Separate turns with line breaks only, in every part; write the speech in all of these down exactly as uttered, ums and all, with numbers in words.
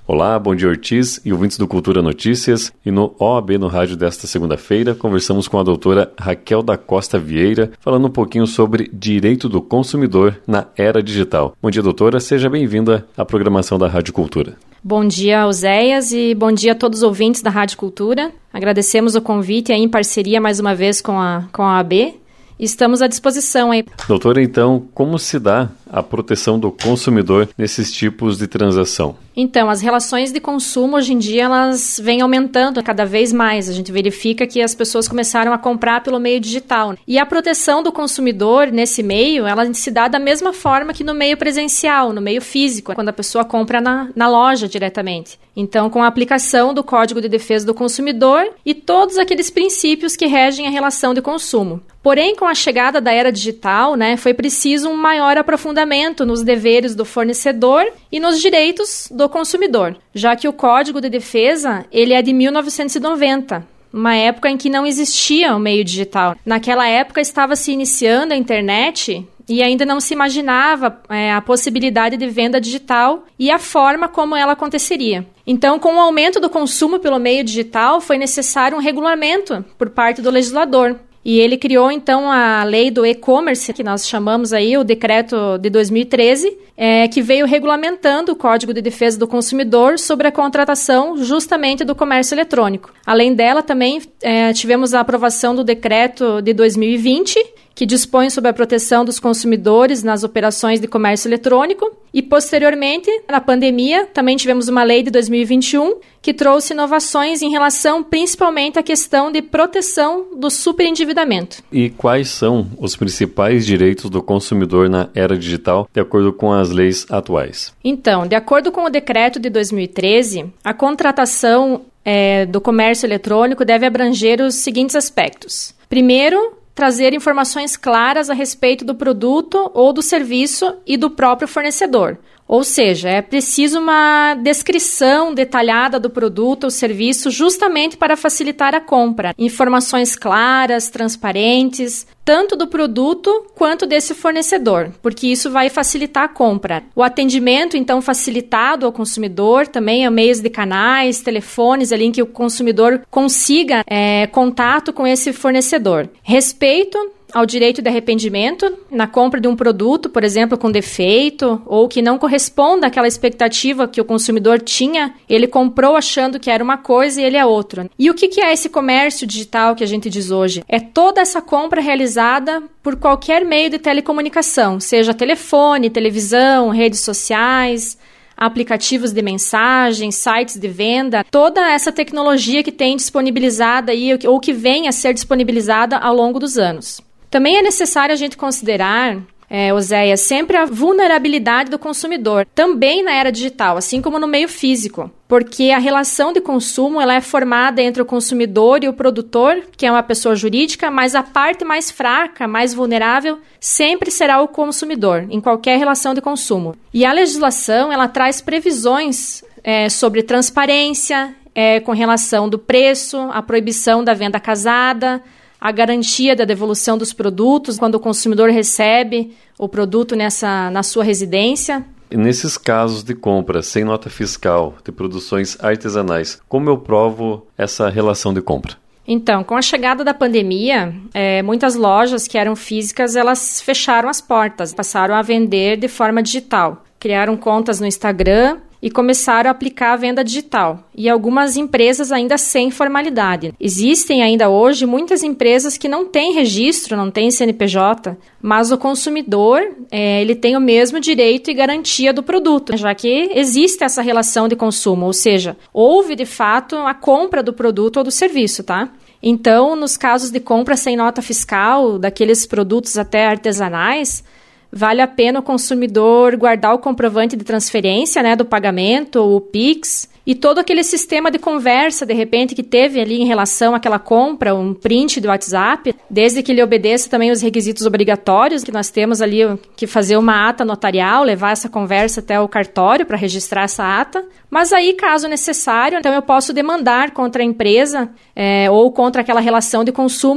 Olá, bom dia Ortiz e ouvintes do Cultura Notícias. E no O A B no Rádio desta segunda-feira, conversamos com a doutora Raquel da Costa Vieira, falando um pouquinho sobre direito do consumidor na era digital. Bom dia, doutora. Seja bem-vinda à programação da Rádio Cultura.
Bom dia, Oséias, e bom dia a todos os ouvintes da Rádio Cultura. Agradecemos o convite aí em parceria mais uma vez com a, com a O A B. Estamos à disposição aí.
Doutora, então, como se dá a proteção do consumidor nesses tipos de transação?
Então, as relações de consumo hoje em dia elas vêm aumentando cada vez mais. A gente verifica que as pessoas começaram a comprar pelo meio digital. E a proteção do consumidor nesse meio, ela se dá da mesma forma que no meio presencial, no meio físico, quando a pessoa compra na, na loja diretamente. Então, com a aplicação do Código de Defesa do Consumidor e todos aqueles princípios que regem a relação de consumo. Porém, com a chegada da era digital, né, foi preciso um maior aprofundamento nos deveres do fornecedor e nos direitos do consumidor, já que o Código de Defesa ele é de mil novecentos e noventa, uma época em que não existia o meio digital. Naquela época estava se iniciando a internet e ainda não se imaginava é, a possibilidade de venda digital e a forma como ela aconteceria. Então, com o aumento do consumo pelo meio digital, foi necessário um regulamento por parte do legislador. E ele criou, então, a lei do e-commerce, que nós chamamos aí, o decreto de dois mil e treze, é, que veio regulamentando o Código de Defesa do Consumidor sobre a contratação justamente do comércio eletrônico. Além dela, também é, tivemos a aprovação do decreto de dois mil e vinte, que dispõe sobre a proteção dos consumidores nas operações de comércio eletrônico. E, posteriormente, na pandemia, também tivemos uma lei de dois mil e vinte e um que trouxe inovações em relação principalmente à questão de proteção do superendividamento.
E quais são os principais direitos do consumidor na era digital, de acordo com as leis atuais?
Então, de acordo com o decreto de dois mil e treze, a contratação é, do comércio eletrônico deve abranger os seguintes aspectos. Primeiro, trazer informações claras a respeito do produto ou do serviço e do próprio fornecedor. Ou seja, é preciso uma descrição detalhada do produto ou serviço justamente para facilitar a compra. Informações claras, transparentes, tanto do produto quanto desse fornecedor, porque isso vai facilitar a compra. O atendimento, então, facilitado ao consumidor, também a meios de canais, telefones, ali em que o consumidor consiga é, contato com esse fornecedor. Respeito ao direito de arrependimento na compra de um produto, por exemplo, com defeito ou que não corresponda àquela expectativa que o consumidor tinha, ele comprou achando que era uma coisa e ele é outra. E o que é esse comércio digital que a gente diz hoje? É toda essa compra realizada por qualquer meio de telecomunicação, seja telefone, televisão, redes sociais, aplicativos de mensagem, sites de venda, toda essa tecnologia que tem disponibilizada aí, ou que vem a ser disponibilizada ao longo dos anos. Também é necessário a gente considerar, é, Oséias, sempre a vulnerabilidade do consumidor, também na era digital, assim como no meio físico, porque a relação de consumo ela é formada entre o consumidor e o produtor, que é uma pessoa jurídica, mas a parte mais fraca, mais vulnerável, sempre será o consumidor, em qualquer relação de consumo. E a legislação ela traz previsões é, sobre transparência, é, com relação do preço, a proibição da venda casada, a garantia da devolução dos produtos quando o consumidor recebe o produto nessa, na sua residência.
E nesses casos de compra sem nota fiscal de produções artesanais, como eu provo essa relação de compra?
Então, com a chegada da pandemia, é, muitas lojas que eram físicas, elas fecharam as portas, passaram a vender de forma digital. Criaram contas no Instagram e começaram a aplicar a venda digital. E algumas empresas ainda sem formalidade. Existem ainda hoje muitas empresas que não têm registro, não têm C N P J, mas o consumidor é, ele tem o mesmo direito e garantia do produto, já que existe essa relação de consumo, ou seja, houve de fato a compra do produto ou do serviço, tá? Então, nos casos de compra sem nota fiscal, daqueles produtos até artesanais, vale a pena o consumidor guardar o comprovante de transferência, né, do pagamento, o Pix, e todo aquele sistema de conversa, de repente, que teve ali em relação àquela compra, um print do WhatsApp, desde que ele obedeça também os requisitos obrigatórios, que nós temos ali que fazer uma ata notarial, levar essa conversa até o cartório para registrar essa ata. Mas aí, caso necessário, então eu posso demandar contra a empresa é, ou contra aquela relação de consumo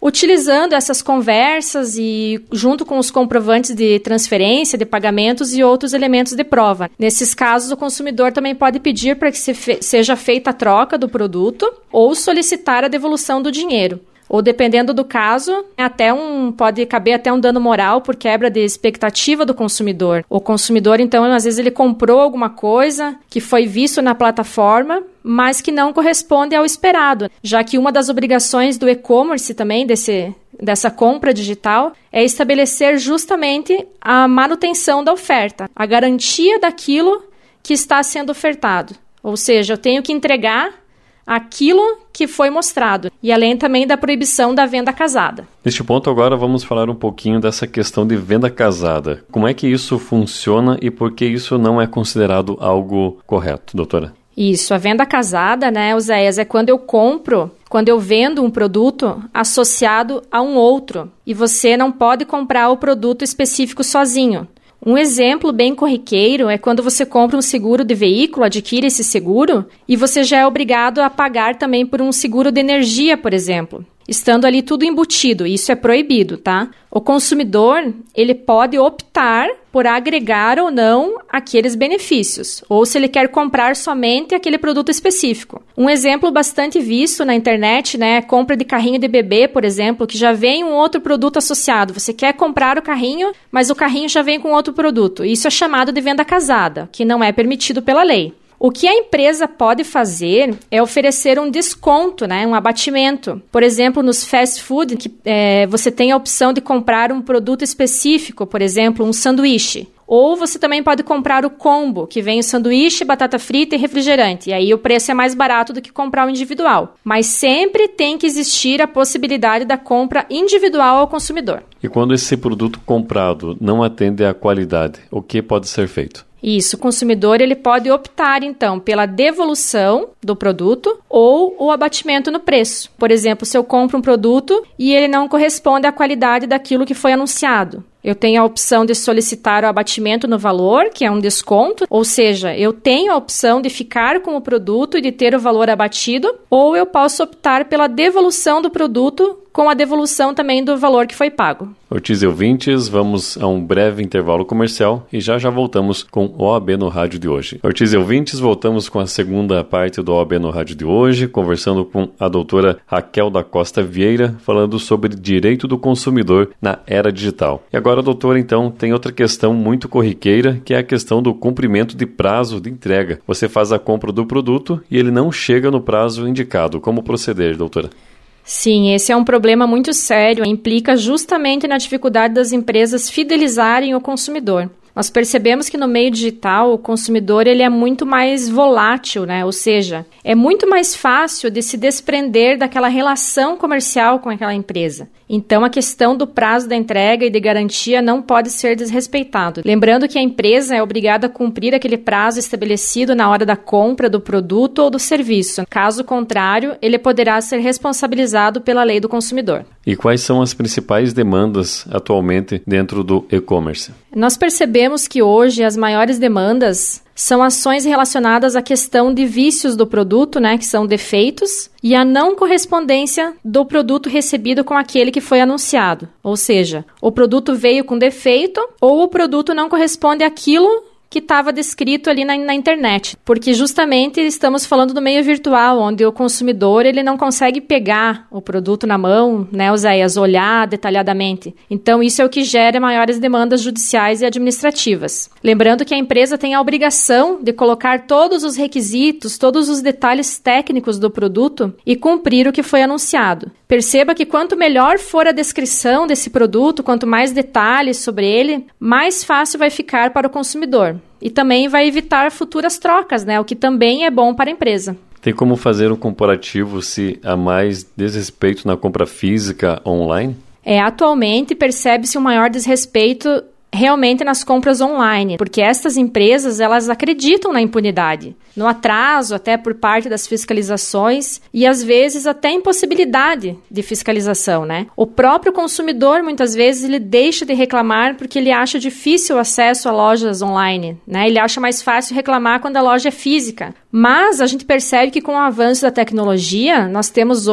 utilizando essas conversas e junto com os comprovantes de transferência, de pagamentos e outros elementos de prova. Nesses casos, o consumidor também pode pedir para que se fe- seja feita a troca do produto ou solicitar a devolução do dinheiro. Ou, dependendo do caso, até um, pode caber até um dano moral por quebra de expectativa do consumidor. O consumidor, então, às vezes ele comprou alguma coisa que foi visto na plataforma, mas que não corresponde ao esperado, já que uma das obrigações do e-commerce também, desse, dessa compra digital, é estabelecer justamente a manutenção da oferta, a garantia daquilo que está sendo ofertado. Ou seja, eu tenho que entregar aquilo que foi mostrado, e além também da proibição da venda casada.
Neste ponto agora vamos falar um pouquinho dessa questão de venda casada. Como é que isso funciona e por que isso não é considerado algo correto, doutora?
Isso, a venda casada, né, Oséias, é quando eu compro, quando eu vendo um produto associado a um outro, e você não pode comprar o produto específico sozinho. Um exemplo bem corriqueiro é quando você compra um seguro de veículo, adquire esse seguro, e você já é obrigado a pagar também por um seguro de energia, por exemplo, estando ali tudo embutido. Isso é proibido, tá? O consumidor, ele pode optar por agregar ou não aqueles benefícios, ou se ele quer comprar somente aquele produto específico. Um exemplo bastante visto na internet, né, é compra de carrinho de bebê, por exemplo, que já vem um outro produto associado. Você quer comprar o carrinho, mas o carrinho já vem com outro produto. Isso é chamado de venda casada, que não é permitido pela lei. O que a empresa pode fazer é oferecer um desconto, né, um abatimento. Por exemplo, nos fast food, que, é, você tem a opção de comprar um produto específico, por exemplo, um sanduíche. Ou você também pode comprar o combo, que vem o sanduíche, batata frita e refrigerante. E aí o preço é mais barato do que comprar o individual. Mas sempre tem que existir a possibilidade da compra individual ao consumidor.
E quando esse produto comprado não atende à qualidade, o que pode ser feito?
Isso, o consumidor ele pode optar, então, pela devolução do produto ou o abatimento no preço. Por exemplo, se eu compro um produto e ele não corresponde à qualidade daquilo que foi anunciado, eu tenho a opção de solicitar o abatimento no valor, que é um desconto, ou seja, eu tenho a opção de ficar com o produto e de ter o valor abatido, ou eu posso optar pela devolução do produto com a devolução também do valor que foi pago.
Ortiz e ouvintes, vamos a um breve intervalo comercial e já já voltamos com o O A B no Rádio de hoje. Ortiz e ouvintes, voltamos com a segunda parte do O A B no Rádio de hoje, conversando com a doutora Raquel da Costa Vieira, falando sobre direito do consumidor na era digital. E agora, doutora, então, tem outra questão muito corriqueira, que é a questão do cumprimento de prazo de entrega. Você faz a compra do produto e ele não chega no prazo indicado. Como proceder, doutora?
Sim, esse é um problema muito sério, implica justamente na dificuldade das empresas fidelizarem o consumidor. Nós percebemos que no meio digital o consumidor ele é muito mais volátil, né? Ou seja, é muito mais fácil de se desprender daquela relação comercial com aquela empresa. Então, a questão do prazo da entrega e de garantia não pode ser desrespeitado. Lembrando que a empresa é obrigada a cumprir aquele prazo estabelecido na hora da compra do produto ou do serviço. Caso contrário, ele poderá ser responsabilizado pela lei do consumidor.
E quais são as principais demandas atualmente dentro do e-commerce?
Nós percebemos que hoje as maiores demandas são ações relacionadas à questão de vícios do produto, né, que são defeitos, e a não correspondência do produto recebido com aquele que foi anunciado. Ou seja, o produto veio com defeito ou o produto não corresponde àquilo que estava descrito ali na, na internet, porque justamente estamos falando do meio virtual, onde o consumidor ele não consegue pegar o produto na mão, né, Oséias, olhar detalhadamente. Então, isso é o que gera maiores demandas judiciais e administrativas. Lembrando que a empresa tem a obrigação de colocar todos os requisitos, todos os detalhes técnicos do produto e cumprir o que foi anunciado. Perceba que quanto melhor for a descrição desse produto, quanto mais detalhes sobre ele, mais fácil vai ficar para o consumidor. E também vai evitar futuras trocas, né? O que também é bom para a empresa.
Tem como fazer um comparativo se há mais desrespeito na compra física online?
É, atualmente percebe-se um maior desrespeito realmente nas compras online, porque estas empresas, elas acreditam na impunidade, no atraso até por parte das fiscalizações e às vezes até impossibilidade de fiscalização, né? O próprio consumidor, muitas vezes, ele deixa de reclamar porque ele acha difícil o acesso a lojas online, né? Ele acha mais fácil reclamar quando a loja é física. Mas a gente percebe que com o avanço da tecnologia, nós temos hoje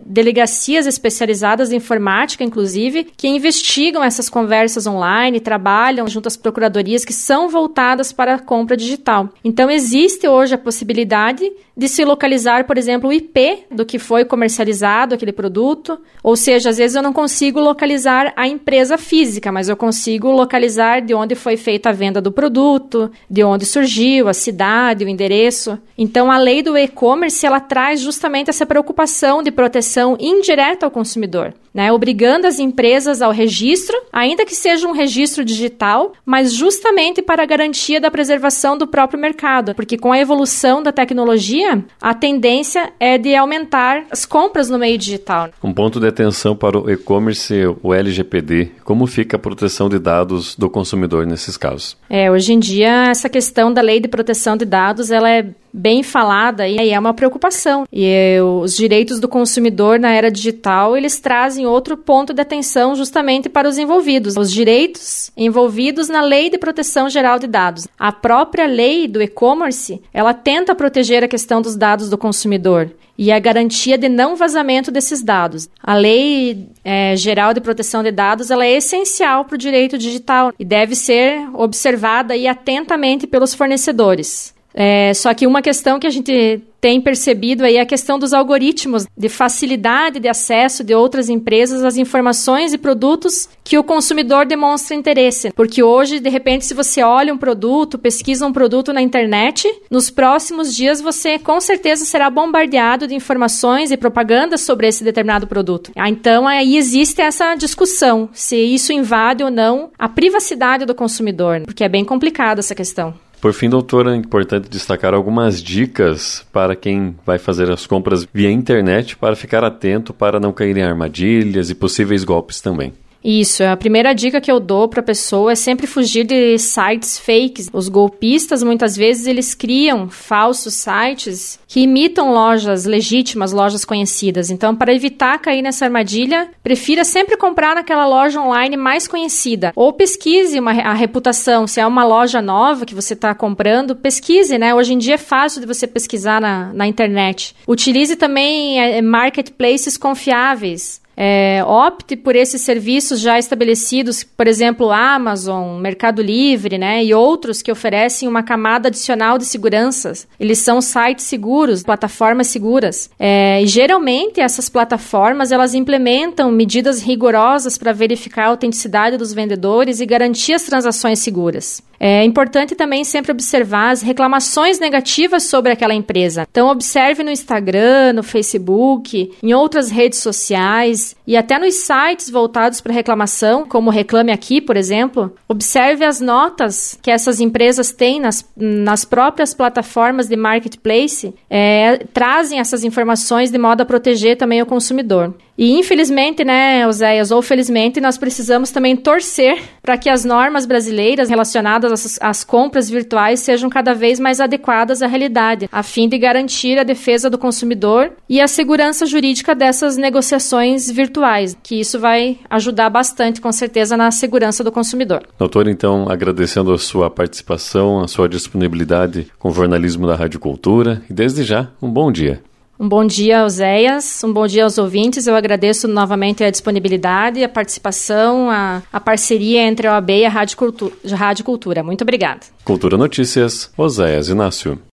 delegacias especializadas em informática, inclusive, que investigam essas conversas online, trabalham junto às procuradorias que são voltadas para a compra digital. Então, existe hoje a possibilidade de se localizar, por exemplo, o I P do que foi comercializado aquele produto, ou seja, às vezes eu não consigo localizar a empresa física, mas eu consigo localizar de onde foi feita a venda do produto, de onde surgiu, a cidade, o endereço. Então, a lei do e-commerce, ela traz justamente essa preocupação de proteção indireta ao consumidor, né? Obrigando as empresas ao registro, ainda que seja um registro digital, mas justamente para a garantia da preservação do próprio mercado, porque com a evolução da tecnologia, a tendência é de aumentar as compras no meio digital.
Um ponto de atenção para o e-commerce, o L G P D, como fica a proteção de dados do consumidor nesses casos?
É, hoje em dia, essa questão da lei de proteção de dados, ela é bem falada e é uma preocupação. E é, os direitos do consumidor na era digital, eles trazem outro ponto de atenção justamente para os envolvidos. Os direitos envolvidos na Lei de Proteção Geral de Dados. A própria lei do e-commerce, ela tenta proteger a questão dos dados do consumidor e a garantia de não vazamento desses dados. A Lei é, Geral de Proteção de Dados, ela é essencial para o direito digital e deve ser observada e atentamente pelos fornecedores. É, só que uma questão que a gente tem percebido aí é a questão dos algoritmos de facilidade de acesso de outras empresas às informações e produtos que o consumidor demonstra interesse. Porque hoje, de repente, se você olha um produto, pesquisa um produto na internet, nos próximos dias você com certeza será bombardeado de informações e propagandas sobre esse determinado produto. Ah, então, aí existe essa discussão se isso invade ou não a privacidade do consumidor, porque é bem complicada essa questão.
Por fim, doutora, é importante destacar algumas dicas para quem vai fazer as compras via internet para ficar atento para não cair em armadilhas e possíveis golpes também.
Isso, a primeira dica que eu dou para a pessoa é sempre fugir de sites fakes. Os golpistas, muitas vezes, eles criam falsos sites que imitam lojas legítimas, lojas conhecidas. Então, para evitar cair nessa armadilha, prefira sempre comprar naquela loja online mais conhecida. Ou pesquise uma, a reputação. Se é uma loja nova que você está comprando, pesquise, né? Hoje em dia é fácil de você pesquisar na, na internet. Utilize também é, marketplaces confiáveis. É, opte por esses serviços já estabelecidos, por exemplo, Amazon, Mercado Livre, né, e outros que oferecem uma camada adicional de segurança. Eles são sites seguros, plataformas seguras. É, e geralmente essas plataformas elas implementam medidas rigorosas para verificar a autenticidade dos vendedores e garantir as transações seguras. É importante também sempre observar as reclamações negativas sobre aquela empresa. Então, observe no Instagram, no Facebook, em outras redes sociais e até nos sites voltados para reclamação, como Reclame Aqui, por exemplo. Observe as notas que essas empresas têm nas, nas próprias plataformas de marketplace, é, trazem essas informações de modo a proteger também o consumidor. E infelizmente, né, Oséias, ou felizmente, nós precisamos também torcer para que as normas brasileiras relacionadas às, às compras virtuais sejam cada vez mais adequadas à realidade, a fim de garantir a defesa do consumidor e a segurança jurídica dessas negociações virtuais, que isso vai ajudar bastante, com certeza, na segurança do consumidor.
Doutor, então, agradecendo a sua participação, a sua disponibilidade com o jornalismo da Rádio Cultura e, desde já, um bom dia.
Um bom dia, Oséias, um bom dia aos ouvintes. Eu agradeço novamente a disponibilidade, a participação, a, a parceria entre a O A B e a Rádio Cultura. Rádio Cultura. Muito obrigada.
Cultura Notícias, Oséias Inácio.